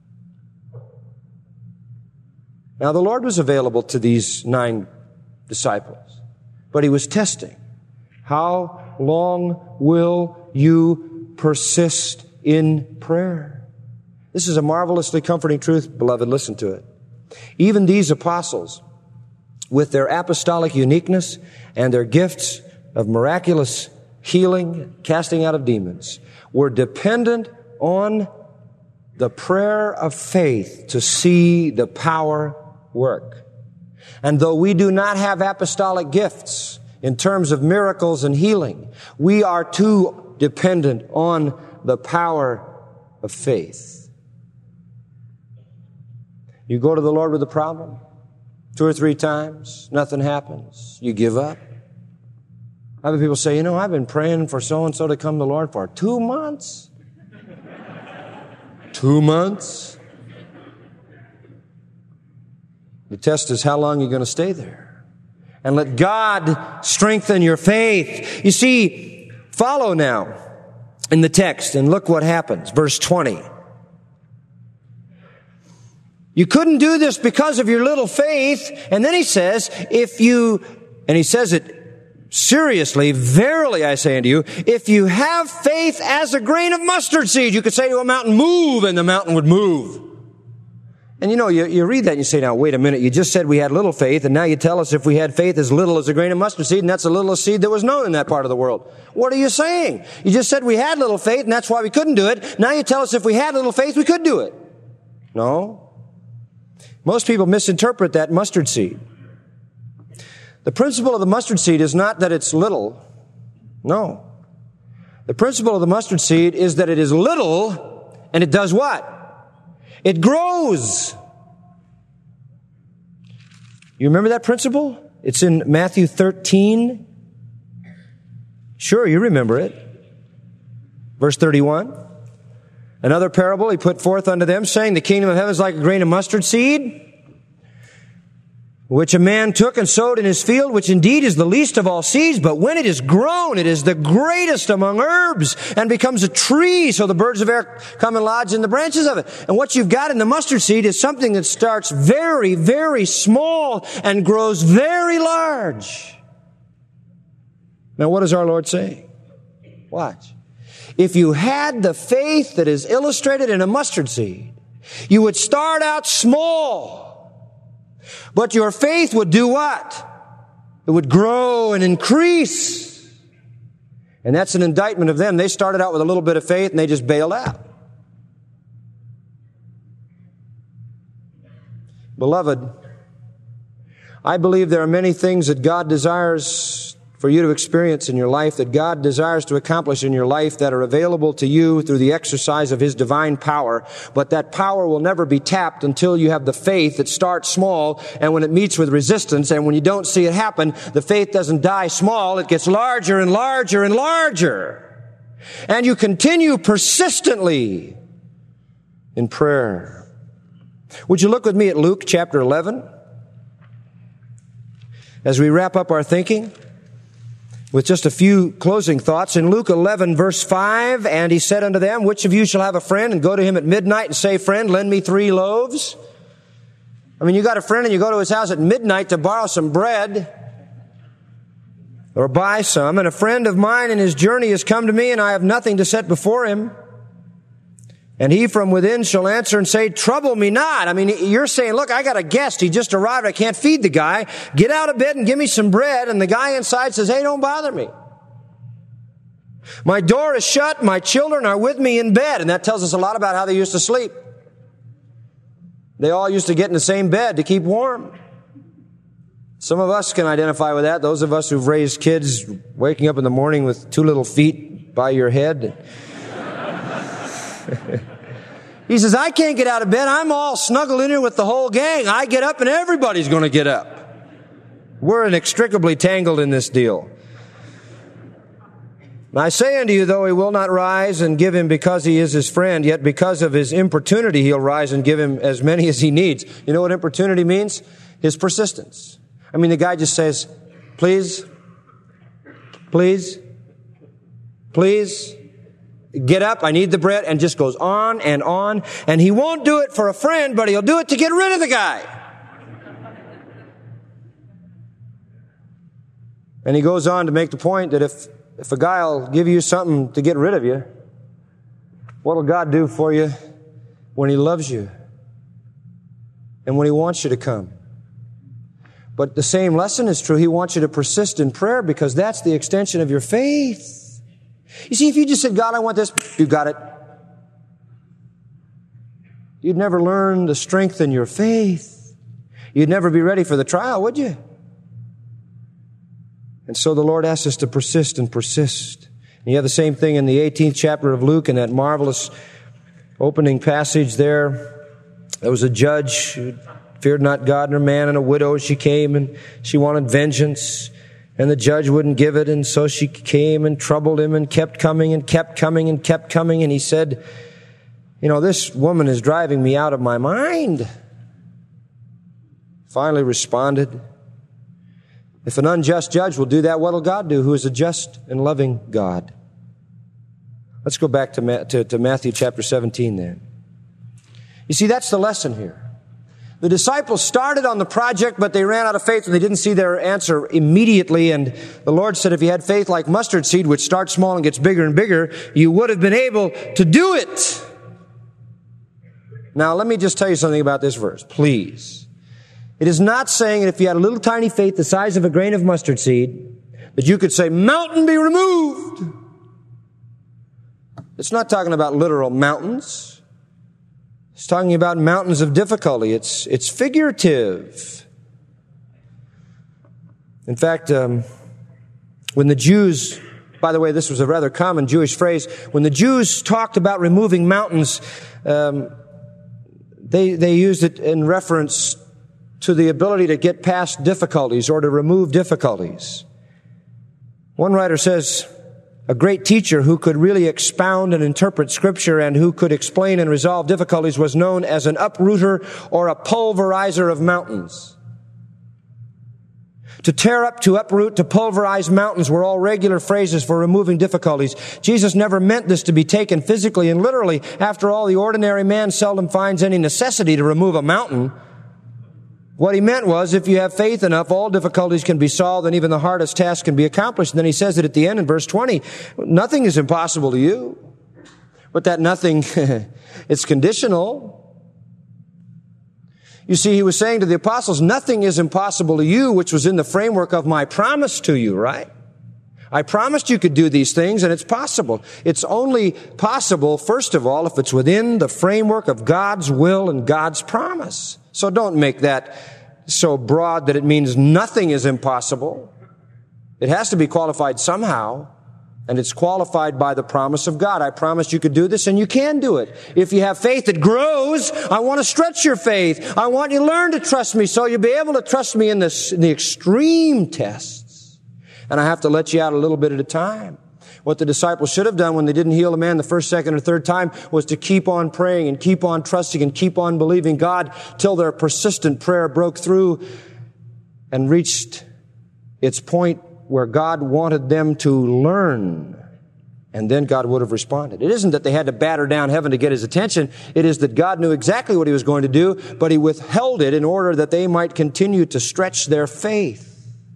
Speaker 2: Now, the Lord was available to these 9 disciples, but He was testing. How long will you persist in prayer? This is a marvelously comforting truth, beloved. Listen to it. Even these apostles, with their apostolic uniqueness and their gifts of miraculous healing, casting out of demons, were dependent on the prayer of faith to see the power work. And though we do not have apostolic gifts in terms of miracles and healing, we are too dependent on the power of faith. You go to the Lord with a problem, 2 or 3 times, nothing happens, you give up. Other people say, I've been praying for so-and-so to come to the Lord for 2 months. 2 months? The test is how long you're going to stay there. And let God strengthen your faith. You see, follow now in the text and look what happens. Verse 20. You couldn't do this because of your little faith. And then he says, and he says it seriously, verily I say unto you, if you have faith as a grain of mustard seed, you could say to a mountain, move, and the mountain would move. And you read that and you say, now, wait a minute, you just said we had little faith, and now you tell us if we had faith as little as a grain of mustard seed, and that's the littlest seed that was known in that part of the world. What are you saying? You just said we had little faith, and that's why we couldn't do it. Now you tell us if we had little faith, we could do it. No. Most people misinterpret that mustard seed. The principle of the mustard seed is not that it's little. No. The principle of the mustard seed is that it is little, and it does what? It grows. You remember that principle? It's in Matthew 13. Sure, you remember it. Verse 31. Another parable he put forth unto them, saying, the kingdom of heaven is like a grain of mustard seed, which a man took and sowed in his field, which indeed is the least of all seeds, but when it is grown, it is the greatest among herbs, and becomes a tree, so the birds of air come and lodge in the branches of it. And what you've got in the mustard seed is something that starts very, very small and grows very large. Now, what is our Lord saying? Watch. If you had the faith that is illustrated in a mustard seed, you would start out small, but your faith would do what? It would grow and increase. And that's an indictment of them. They started out with a little bit of faith and they just bailed out. Beloved, I believe there are many things that God desires for you to experience in your life, that God desires to accomplish in your life, that are available to you through the exercise of His divine power. But that power will never be tapped until you have the faith that starts small, and when it meets with resistance, and when you don't see it happen, the faith doesn't die small, it gets larger and larger and larger. and you continue persistently in prayer. Would you look with me at Luke chapter 11 as we wrap up our thinking with just a few closing thoughts. In Luke 11 verse 5, and he said unto them, which of you shall have a friend and go to him at midnight and say, friend, lend me 3 loaves? I mean, you got a friend and you go to his house at midnight to borrow some bread or buy some, and a friend of mine in his journey has come to me, and I have nothing to set before him. And he from within shall answer and say, trouble me not. I mean, you're saying, look, I got a guest. He just arrived. I can't feed the guy. Get out of bed and give me some bread. And the guy inside says, hey, don't bother me. My door is shut. My children are with me in bed. And that tells us a lot about how they used to sleep. They all used to get in the same bed to keep warm. Some of us can identify with that. Those of us who've raised kids waking up in the morning with 2 little feet by your head. He says, I can't get out of bed. I'm all snuggled in here with the whole gang. I get up and everybody's going to get up. We're inextricably tangled in this deal. And I say unto you, though he will not rise and give him because he is his friend, yet because of his importunity he'll rise and give him as many as he needs. You know what importunity means? His persistence. I mean, the guy just says, please, please, please, get up, I need the bread, and just goes on. And he won't do it for a friend, but he'll do it to get rid of the guy. And he goes on to make the point that if a guy will give you something to get rid of you, what will God do for you when he loves you and when he wants you to come? But the same lesson is true. He wants you to persist in prayer because that's the extension of your faith. You see, if you just said, God, I want this, you got it. You'd never learn to strengthen your faith. You'd never be ready for the trial, would you? And so the Lord asks us to persist and persist. And you have the same thing in the 18th chapter of Luke, in that marvelous opening passage there. There was a judge who feared not God nor man, and a widow. She came and she wanted vengeance, and the judge wouldn't give it, and so she came and troubled him and kept coming and kept coming and kept coming, and he said, you know, this woman is driving me out of my mind. Finally responded, if an unjust judge will do that, what will God do, who is a just and loving God? Let's go back to Matthew chapter 17 then. You see, that's the lesson here. The disciples started on the project, but they ran out of faith and they didn't see their answer immediately. And the Lord said, if you had faith like mustard seed, which starts small and gets bigger and bigger, you would have been able to do it. Now, let me just tell you something about this verse, please. It is not saying that if you had a little tiny faith the size of a grain of mustard seed, that you could say, mountain be removed. It's not talking about literal mountains. It's talking about mountains of difficulty. It's figurative. In fact, when the Jews, by the way, this was a rather common Jewish phrase, when the Jews talked about removing mountains, they used it in reference to the ability to get past difficulties or to remove difficulties. One writer says, a great teacher who could really expound and interpret Scripture and who could explain and resolve difficulties was known as an uprooter or a pulverizer of mountains. To tear up, to uproot, to pulverize mountains were all regular phrases for removing difficulties. Jesus never meant this to be taken physically and literally. After all, the ordinary man seldom finds any necessity to remove a mountain. What he meant was, if you have faith enough, all difficulties can be solved and even the hardest task can be accomplished. And then he says it at the end in verse 20, nothing is impossible to you. But that nothing, it's conditional. You see, he was saying to the apostles, nothing is impossible to you, which was in the framework of my promise to you, right? I promised you could do these things, and it's possible. It's only possible, first of all, if it's within the framework of God's will and God's promise. So don't make that so broad that it means nothing is impossible. It has to be qualified somehow, and it's qualified by the promise of God. I promised you could do this, and you can do it. If you have faith that grows, I want to stretch your faith. I want you to learn to trust me so you'll be able to trust me in the extreme tests. And I have to let you out a little bit at a time. What the disciples should have done when they didn't heal a man the first, second, or third time was to keep on praying and keep on trusting and keep on believing God till their persistent prayer broke through and reached its point where God wanted them to learn. And then God would have responded. It isn't that they had to batter down heaven to get His attention. It is that God knew exactly what He was going to do, but He withheld it in order that they might continue to stretch their faith.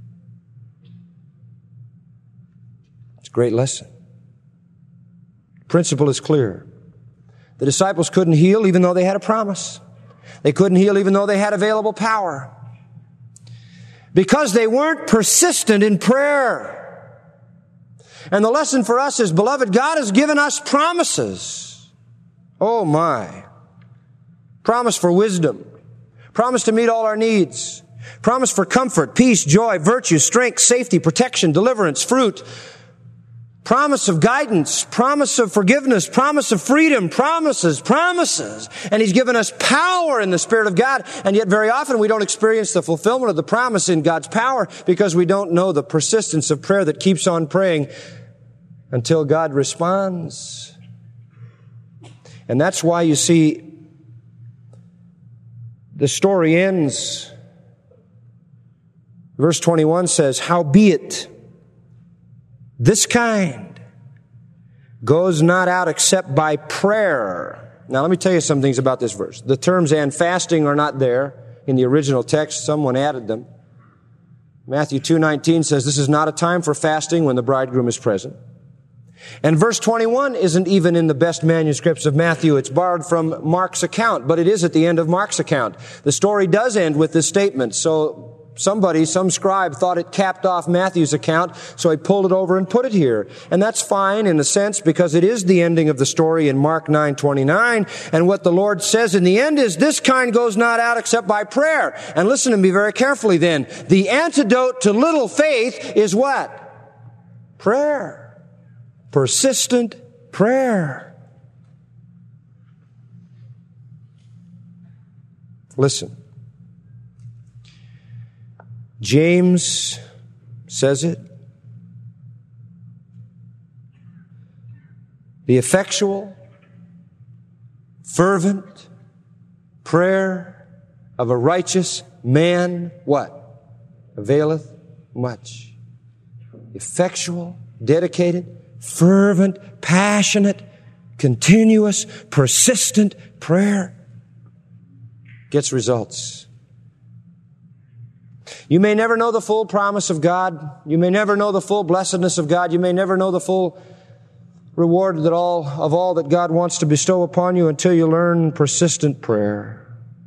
Speaker 2: It's a great lesson. The principle is clear. The disciples couldn't heal even though they had a promise. They couldn't heal even though they had available power. Because they weren't persistent in prayer. And the lesson for us is, beloved, God has given us promises. Oh my. Promise for wisdom. Promise to meet all our needs. Promise for comfort, peace, joy, virtue, strength, safety, protection, deliverance, fruit. Promise of guidance. Promise of forgiveness. Promise of freedom. Promises. And He's given us power in the Spirit of God. And yet very often we don't experience the fulfillment of the promise in God's power because we don't know the persistence of prayer that keeps on praying until God responds. And that's why you see the story ends. Verse 21 says, "Howbeit, this kind goes not out except by prayer." Now let me tell you some things about this verse. The terms "and fasting" are not there in the original text. Someone added them. Matthew 2:19 says this is not a time for fasting when the bridegroom is present. And verse 21 isn't even in the best manuscripts of Matthew. It's borrowed from Mark's account, but it is at the end of Mark's account. The story does end with this statement. So some scribe thought it capped off Matthew's account, so he pulled it over and put it here. And that's fine in a sense because it is the ending of the story in Mark 9:29. And what the Lord says in the end is, this kind goes not out except by prayer. And listen to me very carefully then. The antidote to little faith is what? Prayer. Persistent prayer. Listen. James says it. The effectual, fervent prayer of a righteous man, what? Availeth much. Effectual, dedicated, fervent, passionate, continuous, persistent prayer gets results. You may never know the full promise of God. You may never know the full blessedness of God. You may never know the full reward of all that God wants to bestow upon you until you learn persistent prayer.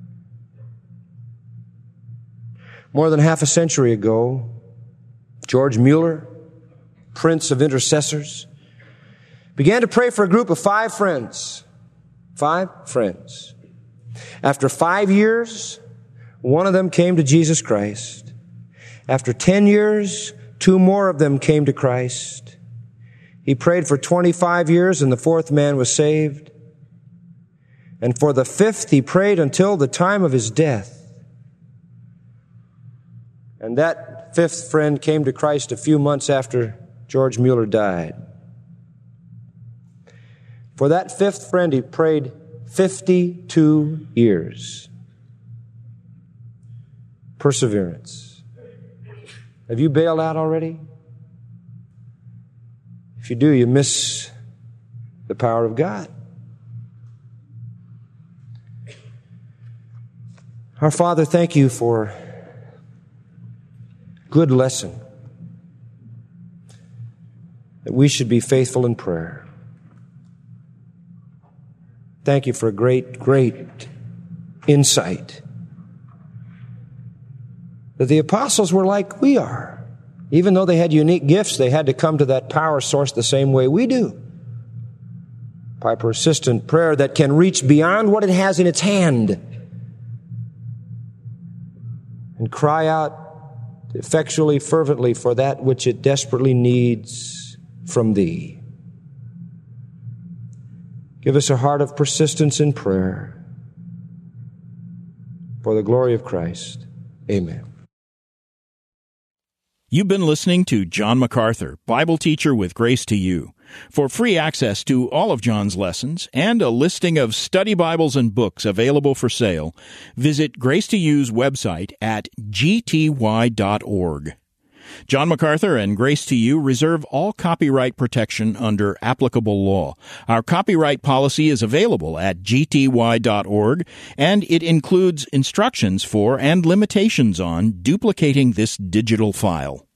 Speaker 2: More than half a century ago, George Mueller, Prince of Intercessors, began to pray for a group of 5 friends. 5 friends. After 5 years, one of them came to Jesus Christ. After 10 years, 2 more of them came to Christ. He prayed for 25 years and the 4th man was saved. And for the 5th, he prayed until the time of his death. And that 5th friend came to Christ a few months after George Mueller died. For that 5th friend, he prayed 52 years. Perseverance. Have you bailed out already? If you do, you miss the power of God. Our Father, thank you for good lesson that we should be faithful in prayer. Thank you for a great, great insight that the apostles were like we are. Even though they had unique gifts, they had to come to that power source the same way we do. By persistent prayer that can reach beyond what it has in its hand and cry out effectually, fervently for that which it desperately needs from Thee. Give us a heart of persistence in prayer for the glory of Christ. Amen.
Speaker 1: You've been listening to John MacArthur, Bible teacher with Grace to You. For free access to all of John's lessons and a listing of study Bibles and books available for sale, visit Grace to You's website at gty.org. John MacArthur and Grace to You reserve all copyright protection under applicable law. Our copyright policy is available at gty.org, and it includes instructions for and limitations on duplicating this digital file.